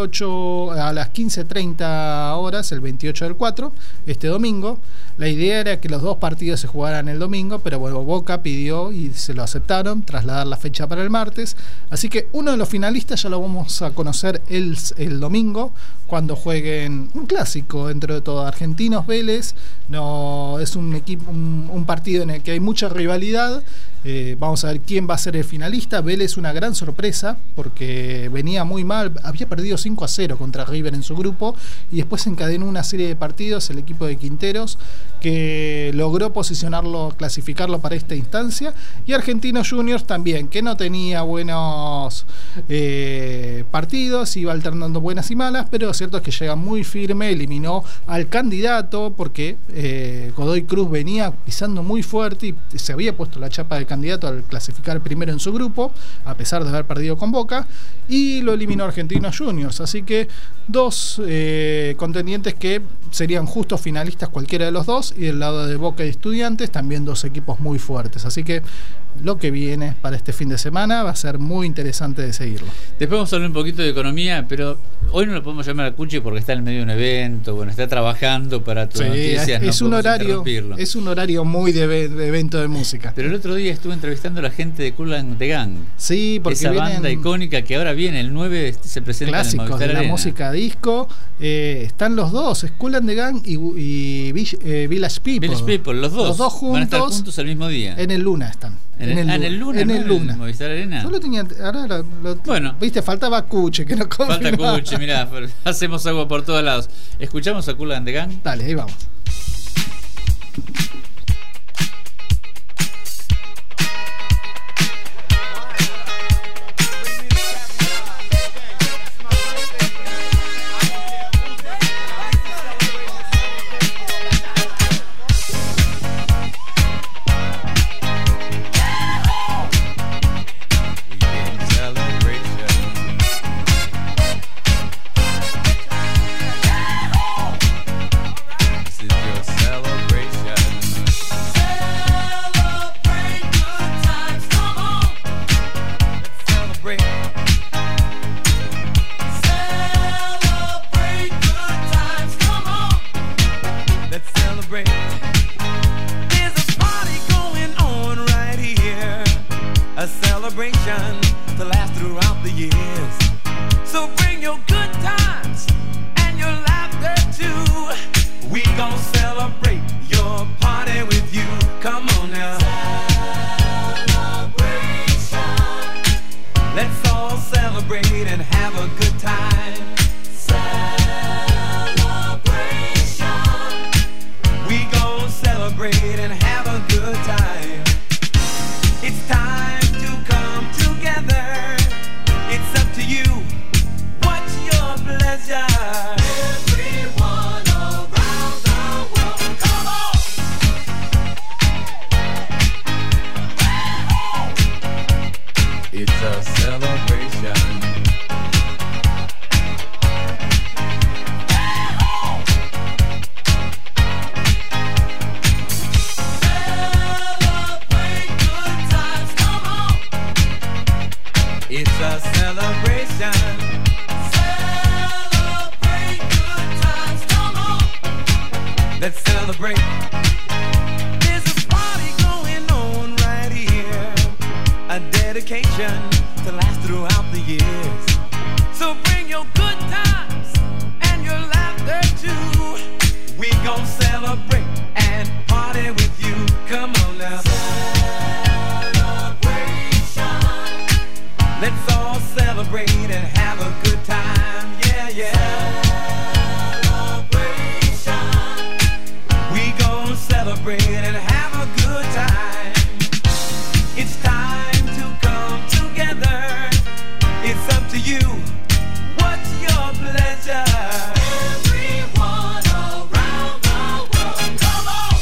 15:30 horas, el 28 del 4, este domingo. La idea era que los dos partidos se jugaran el domingo, pero bueno, Boca pidió y se lo aceptaron, trasladar la fecha para el martes. Así que uno de los finalistas ya lo vamos a conocer el domingo, cuando jueguen un clásico dentro de todo. Argentinos Vélez, no es un equipo, un partido en el que hay mucha rivalidad. Vamos a ver quién va a ser el finalista. Vélez, una gran sorpresa porque venía muy mal, había perdido 5-0 contra River en su grupo y después encadenó una serie de partidos el equipo de Quinteros, que logró posicionarlo, clasificarlo para esta instancia. Y Argentinos Juniors también, que no tenía buenos partidos, iba alternando buenas y malas, pero lo cierto es que llega muy firme, eliminó al candidato porque Godoy Cruz venía pisando muy fuerte y se había puesto la chapa del candidato al clasificar primero en su grupo, a pesar de haber perdido con Boca, y lo eliminó Argentinos Juniors. Así que dos contendientes que serían justos finalistas cualquiera de los dos, y del lado de Boca y Estudiantes también dos equipos muy fuertes. Así que lo que viene para este fin de semana va a ser muy interesante de seguirlo. Después vamos a hablar un poquito de economía, pero hoy no lo podemos llamar a Cuchi porque está en medio de un evento, bueno, está trabajando para tus noticias. Es un horario muy de evento de música. Pero el otro día estuve entrevistando a la gente de Kool and the Gang. Sí, porque esa banda icónica que ahora viene, el 9 se presenta clásicos en el Movistar de la Arena. Música disco. Están los dos, es Kool and the Gang y Village People. Village People, los dos juntos. Van a estar juntos el mismo día. En el Luna están. En el Luna. En el Luna. Movistar Arena. Solo tenía. Ahora bueno. Viste, faltaba Cuche, que no Falta Cuche, mirá, hacemos agua por todos lados. ¿Escuchamos a Kool and the Gang? Dale, ahí vamos. celebrate and have a good time. Yeah, yeah. We gon' celebrate and have a good time. It's time to come together. It's up to you. What's your pleasure? Everyone around the world, come on.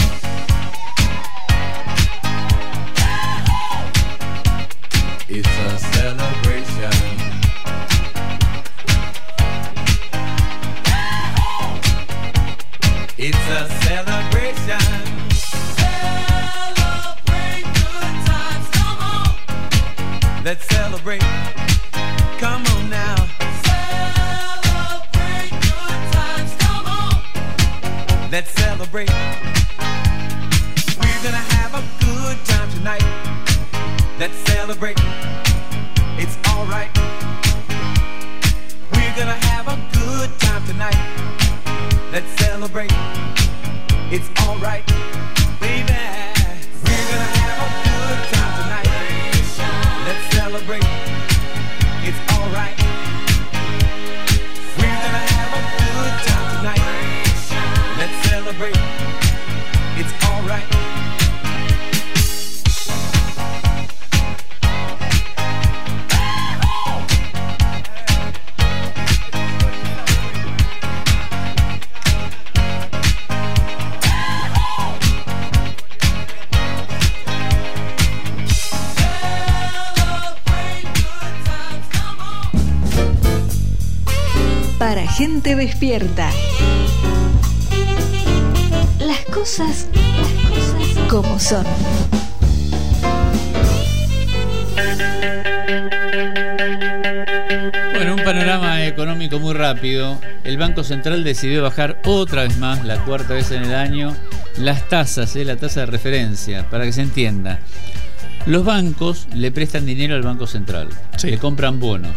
It's a celebration. It's a celebration. Celebrate good times, come on. Let's celebrate. Come on now. Celebrate good times, come on. Let's celebrate. We're gonna have a good time tonight. Let's celebrate. It's alright. We're gonna have a good time tonight. Let's celebrate. It's alright, baby. We're gonna have a good time tonight. Let's celebrate. It's alright. We're gonna have a good time tonight. Let's celebrate. It's alright. Para gente despierta. Las cosas como son. Bueno, un panorama económico muy rápido. El Banco Central decidió bajar otra vez más, la cuarta vez en el año, las tasas, la tasa de referencia, para que se entienda. Los bancos le prestan dinero al Banco Central, le compran bonos.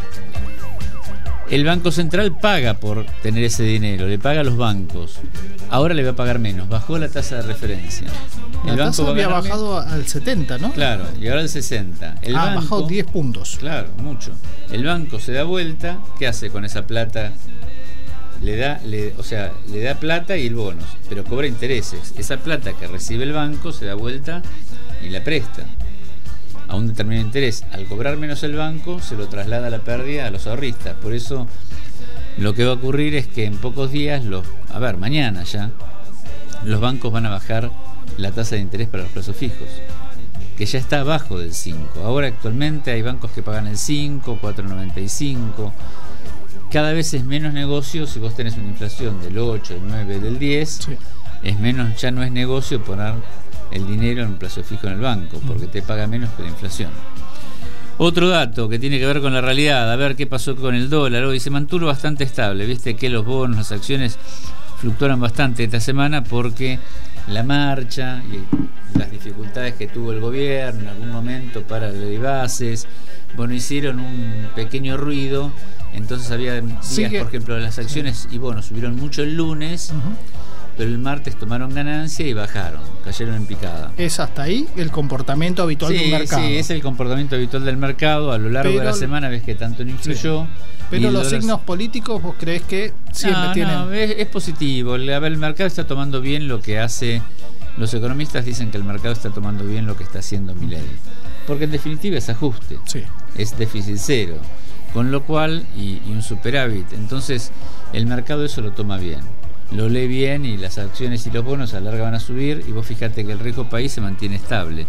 El Banco Central paga por tener ese dinero, le paga a los bancos. Ahora le va a pagar menos, bajó la tasa de referencia. La tasa había bajado al 70, ¿no? Claro, y ahora al 60. El banco, bajado 10 puntos. Claro, mucho. El banco se da vuelta, ¿qué hace con esa plata? Le da plata y el bono, pero cobra intereses. Esa plata que recibe el banco se da vuelta y la presta a un determinado interés. Al cobrar menos el banco, se lo traslada la pérdida a los ahorristas. Por eso lo que va a ocurrir es que en pocos días, mañana ya, los bancos van a bajar la tasa de interés para los plazos fijos, que ya está abajo del 5. Ahora actualmente hay bancos que pagan el 5, 4,95. Cada vez es menos negocio si vos tenés una inflación del 8, del 9, del 10, es menos, ya no es negocio poner el dinero en un plazo fijo en el banco, porque te paga menos que la inflación. Otro dato que tiene que ver con la realidad, a ver qué pasó con el dólar. Hoy se mantuvo bastante estable, viste que los bonos, las acciones fluctuaron bastante esta semana porque la marcha y las dificultades que tuvo el gobierno en algún momento para la ley de bases, hicieron un pequeño ruido. Entonces había días, por ejemplo, las acciones y bonos subieron mucho el lunes, pero el martes tomaron ganancia y bajaron, cayeron en picada. ¿Es hasta ahí el comportamiento habitual del mercado? Sí, es el comportamiento habitual del mercado. A lo largo de la semana ves que tanto no influyó. Pero los signos políticos, ¿vos creés que siempre tienen...? No, es positivo. El mercado está tomando bien lo que hace... Los economistas dicen que el mercado está tomando bien lo que está haciendo Milei. Porque en definitiva es ajuste. Es déficit cero. Con lo cual, y un superávit. Entonces, el mercado eso lo toma bien. Lo lee bien y las acciones y los bonos a la larga van a subir. Y vos fíjate que el riesgo país se mantiene estable.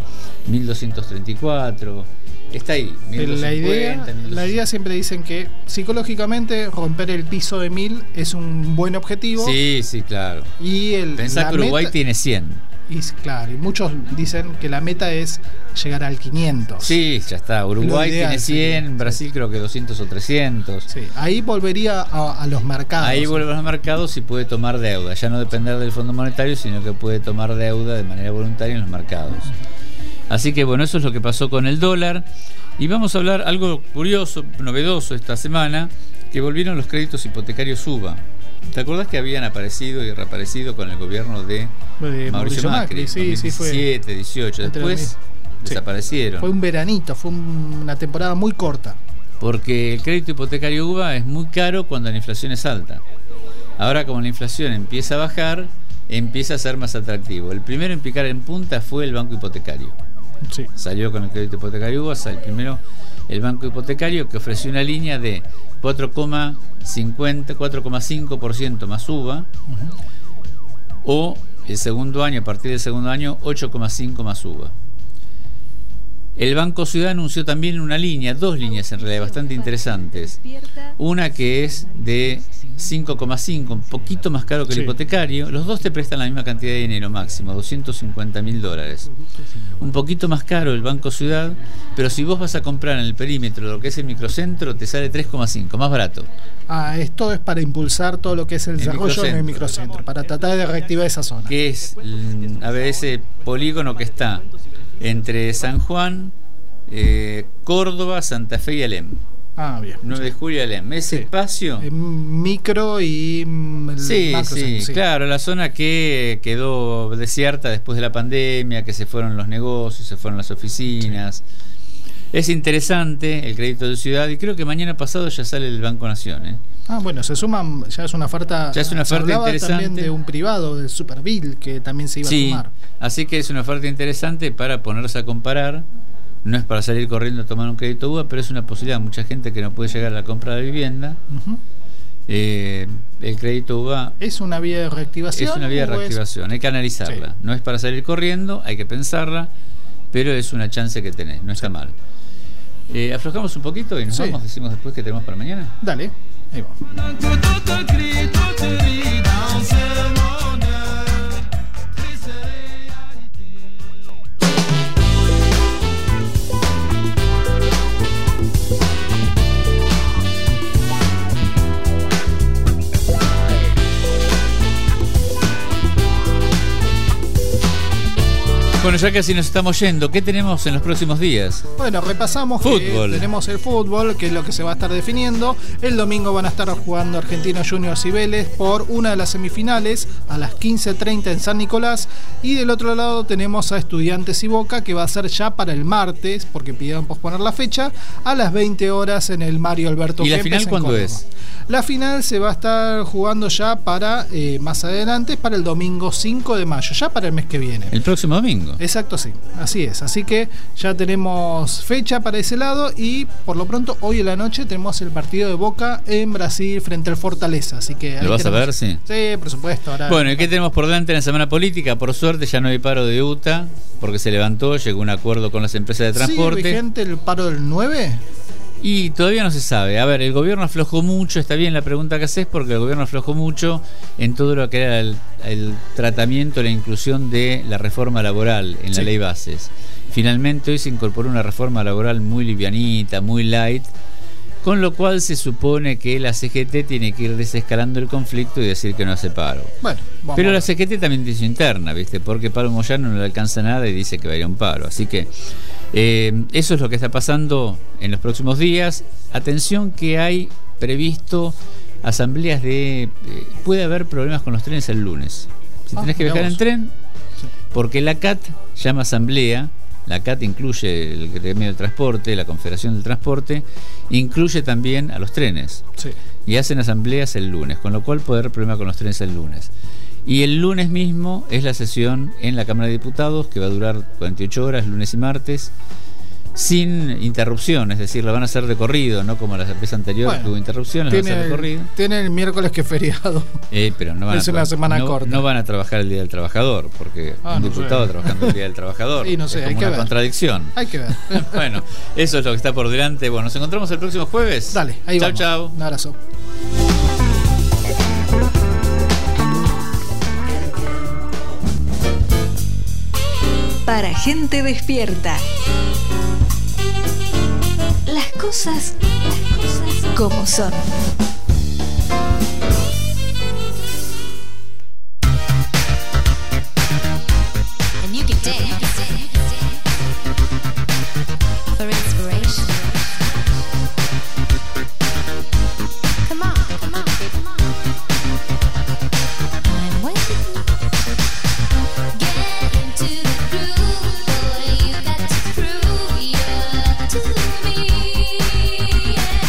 1234... Está ahí, 1250, la idea siempre dicen que psicológicamente romper el piso de 1000 es un buen objetivo. Sí, claro. Y pensá que Uruguay tiene 100. Y muchos dicen que la meta es llegar al 500. Sí, ya está. Uruguay tiene 100, Brasil creo que 200 o 300. Sí, ahí volvería a los mercados. Ahí vuelve a los mercados y puede tomar deuda. Ya no depender del Fondo Monetario, sino que puede tomar deuda de manera voluntaria en los mercados. Así que bueno, eso es lo que pasó con el dólar. Y vamos a hablar algo curioso, novedoso esta semana, que volvieron los créditos hipotecarios UBA. ¿Te acordás que habían aparecido y reaparecido con el gobierno de Mauricio Macri? Sí, 17, 18, después desaparecieron. Fue un veranito, fue una temporada muy corta. porque el crédito hipotecario UBA es muy caro cuando la inflación es alta. Ahora, como la inflación empieza a bajar, empieza a ser más atractivo. El primero en picar en punta fue el banco hipotecario. Sí. Salió con el crédito hipotecario UBA, primero el banco hipotecario, que ofreció una línea de 4,5% más UBA, o el segundo año, a partir del segundo año, 8,5 más UBA. El Banco Ciudad anunció también una línea, dos líneas en realidad bastante interesantes. Una que es de 5,5, un poquito más caro que el hipotecario. Los dos te prestan la misma cantidad de dinero máximo, $250.000. Un poquito más caro el Banco Ciudad, pero si vos vas a comprar en el perímetro lo que es el microcentro, te sale 3,5, más barato. Esto es para impulsar todo lo que es el desarrollo en el microcentro, para tratar de reactivar esa zona. Que es, a ver, ese polígono que está entre San Juan, Córdoba, Santa Fe y Alem. Bien. 9 de julio y Alem. Ese espacio. Micro y sí, claro, la zona que quedó desierta después de la pandemia, que se fueron los negocios, se fueron las oficinas. Es interesante el crédito de ciudad, y creo que mañana pasado ya sale el Banco Nación. Bueno, se suman, ya es una oferta. Ya es una oferta interesante. También de un privado, del Superbill, que también se iba a sumar. Así que es una oferta interesante para ponerse a comparar. No es para salir corriendo a tomar un crédito UBA, pero es una posibilidad. Mucha gente que no puede llegar a la compra de vivienda. El crédito UBA es una vía de reactivación. Es una vía de reactivación, hay que analizarla. Sí. No es para salir corriendo, hay que pensarla, pero es una chance que tenés, no está mal. Aflojamos un poquito y nos vamos, decimos después que tenemos para mañana. Dale, ahí vamos. Bueno, ya casi nos estamos yendo. ¿Qué tenemos en los próximos días? Bueno, repasamos fútbol. Que tenemos el fútbol, que es lo que se va a estar definiendo. El domingo van a estar jugando Argentinos Juniors y Vélez por una de las semifinales a las 15:30 en San Nicolás. Y del otro lado tenemos a Estudiantes y Boca, que va a ser ya para el martes, porque pidieron posponer la fecha, a las 20 horas en el Mario Alberto Kempes. ¿Y la final cuándo Córdoba. Es? La final se va a estar jugando ya para más adelante, para el domingo 5 de mayo, ya para el mes que viene. ¿El próximo domingo? Exacto, sí, así es. Así que ya tenemos fecha para ese lado, y por lo pronto hoy en la noche tenemos el partido de Boca en Brasil frente al Fortaleza. Así que ¿lo vas a ver? Sí, por supuesto. Ahora... Bueno, ¿y qué tenemos por delante en la semana política? Por suerte ya no hay paro de UTA, porque se levantó, llegó a un acuerdo con las empresas de transporte. ¿Sigue vigente el paro del 9? Y todavía no se sabe. A ver, el gobierno aflojó mucho, está bien la pregunta que haces, porque el gobierno aflojó mucho en todo lo que era el tratamiento, la inclusión de la reforma laboral en la ley bases. Finalmente hoy se incorporó una reforma laboral muy livianita, muy light, con lo cual se supone que la CGT tiene que ir desescalando el conflicto y decir que no hace paro. Bueno, pero la CGT también dice interna, ¿viste? Porque Pablo Moyano no le alcanza nada y dice que va a ir a un paro. Así que eso es lo que está pasando en los próximos días. Atención que hay previsto asambleas de... puede haber problemas con los trenes el lunes. Si tenés que viajar en tren, porque la CAT llama asamblea. La CAT incluye el gremio del transporte, la Confederación del Transporte, incluye también a los trenes. Y hacen asambleas el lunes, con lo cual puede haber problema con los trenes el lunes. Y el lunes mismo es la sesión en la Cámara de Diputados, que va a durar 48 horas, lunes y martes, sin interrupción, es decir, la van a hacer de corrido, no como la vez anterior que hubo interrupciones, la van a hacer de corrido. Tienen el miércoles que es feriado. Pero no van es una semana corta. No van a trabajar el Día del Trabajador, porque un diputado trabajando el Día del Trabajador y no sé, es como una contradicción. Hay que ver. Bueno, eso es lo que está por delante. Bueno, nos encontramos el próximo jueves. Dale, ahí vamos. Chau. Un abrazo. Para gente despierta. Las cosas como son. And you can dance for inspiration. Come on, come on, come on. I'm waiting. Get into the groove, boy. You got to prove you're to me. Yeah.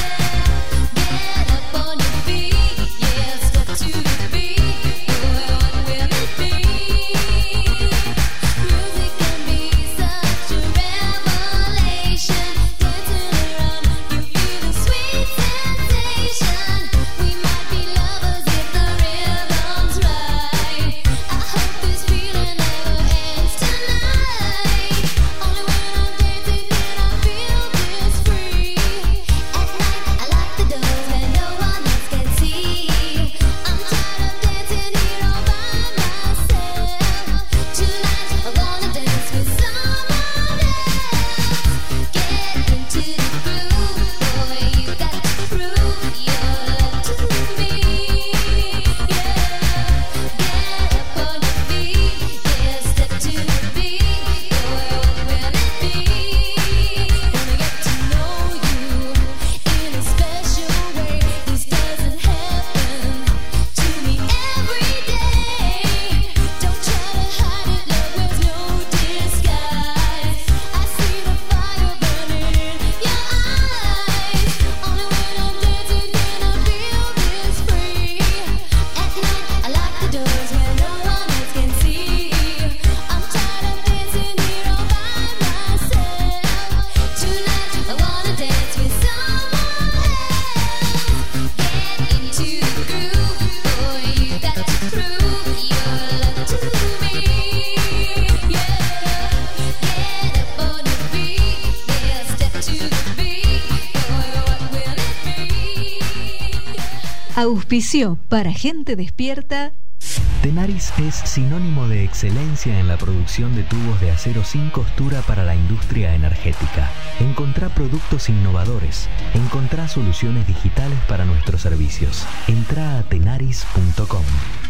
Auspició para gente despierta. Tenaris es sinónimo de excelencia en la producción de tubos de acero sin costura para la industria energética. Encontrá productos innovadores. Encontrá soluciones digitales para nuestros servicios. Entrá a tenaris.com.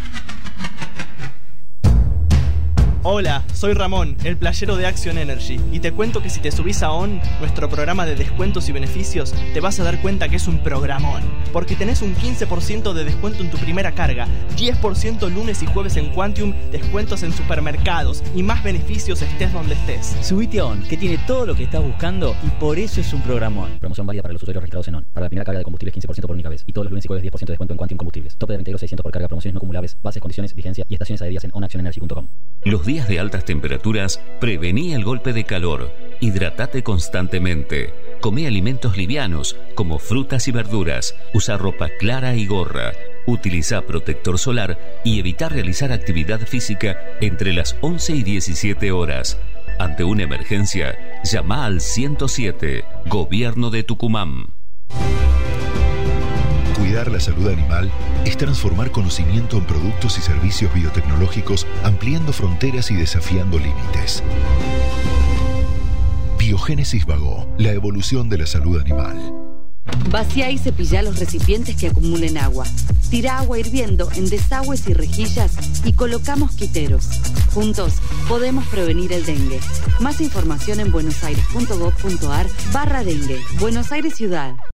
Hola, soy Ramón, el playero de Action Energy, y te cuento que si te subís a ON, nuestro programa de descuentos y beneficios, te vas a dar cuenta que es un programón, porque tenés un 15% de descuento en tu primera carga, 10% lunes y jueves en Quantium, descuentos en supermercados y más beneficios estés donde estés. Subite a ON, que tiene todo lo que estás buscando y por eso es un programón. Promoción válida para los usuarios registrados en ON. Para la primera carga de combustible 15% por única vez. Y todos los lunes y jueves 10% de descuento en Quantium Combustibles. Tope de 22.600 por carga, promociones no acumulables, bases, condiciones, vigencia y estaciones adheridas en onactionenergy.com. Los días de altas temperaturas, prevení el golpe de calor. Hidratate constantemente. Come alimentos livianos, como frutas y verduras. Usa ropa clara y gorra. Utiliza protector solar y evita realizar actividad física entre las 11 y 17 horas. Ante una emergencia, llama al 107, Gobierno de Tucumán. Cuidar la salud animal es transformar conocimiento en productos y servicios biotecnológicos, ampliando fronteras y desafiando límites. Biogénesis Vago, la evolución de la salud animal. Vacía y cepillá los recipientes que acumulen agua. Tira agua hirviendo en desagües y rejillas y coloca mosquiteros. Juntos podemos prevenir el dengue. Más información en buenosaires.gov.ar/dengue. Buenos Aires Ciudad.